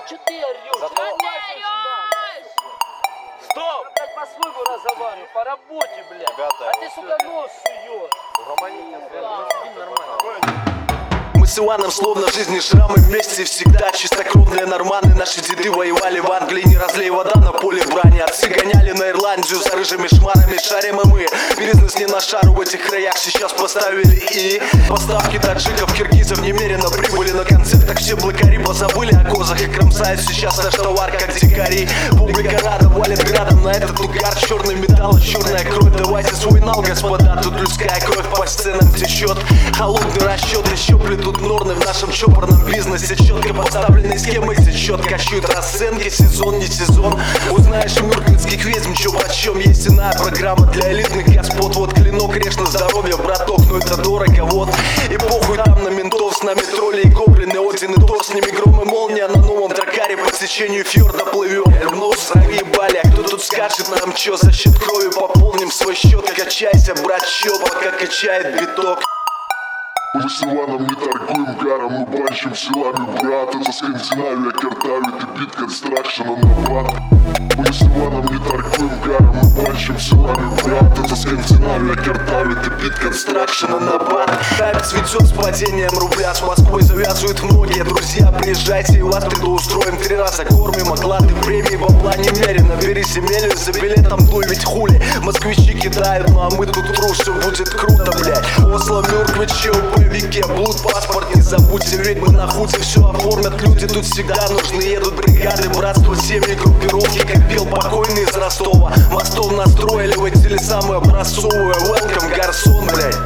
Че ты орешь? Зато... Стоп! Я по-своему разговариваю, по работе, блядь. Ребята, а ты, сука, нос суешь. Угомонитесь, мы сидим нормально. Мы с Иваном словно в жизни шрамы вместе всегда. Чистокровные норманы, наши деды воевали в Англии. Не разлей вода на поле брани. Отцы гоняли на Ирландию за рыжими шмарами. Шарим и мы, бизнес не на шару в этих краях. Сейчас поставили и поставки таджиков, киргизов немерено прибыли. На концертах все блокари позабыли о козах и кромсают сейчас наш товар, как дикари. Публика рада, валит градом на этот угар. Черный металл, черная кровь. Давайте свой нал, господа. Тут людская кровь по сценам течет. Холодный расчет, еще плетут норны в нашем чопорном бизнесе. Четко поставленные схемы, все четко щут расценки. Сезон не сезон. Узнаешь у мюртинских ведьм, чё почем. Есть иная программа для элитных господ. Вот клинок режь на здоровье, браток, но это дорого, вот. И похуй там на ментов, с нами тролли и гоблины. Один и Тор, с ними гром и молния. На новом дракаре по течению фьорда плывем. Нос ебали, а кто тут скажет нам чё? За счет крови пополним свой счет. Качайся, брат, чё, пока качает биток. Мы с Иваном не торгуем гаром, мы бранчим силами, брат. Это Скандинавия, картавит и бит констракшена на брат. Мы с Иваном не торгуем гаром, мы бранчим силами, брат. Это Скандинавия, картавит и бит констракшена на бат. Хайп цветет с падением рубля, с Москвой завязывают многие друзья. Приезжайте и вас устроим 3 раза, кормим, оклады, премии, бабла немерено. Бери земелью, за билетом дуй, ведь хули. Москвичи кидают, ну а мы тут тру, все будет круто, блядь. Осло, Мюрквичи, боевике, блуд, паспорт, не забудьте, ведь мы на хуте все оформят. Люди тут всегда нужны, едут бригады, братство, семьи, группировки, как пел покойный из Ростова. Мостов настроили, в эти леса мы образцовывая. Welcome, гарсон, блядь.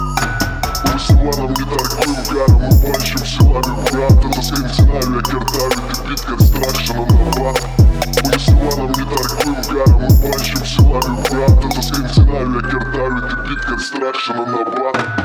Мы с Иваном не торгуем гаром, мы бранчим силами, брат. Это Скандинавия, картавит и бит констракшена на брат. Мы с Иваном не торгуем гаром, мы бранчим силами, брат. Это Скандинавия, картавит и бит констракшена на брат.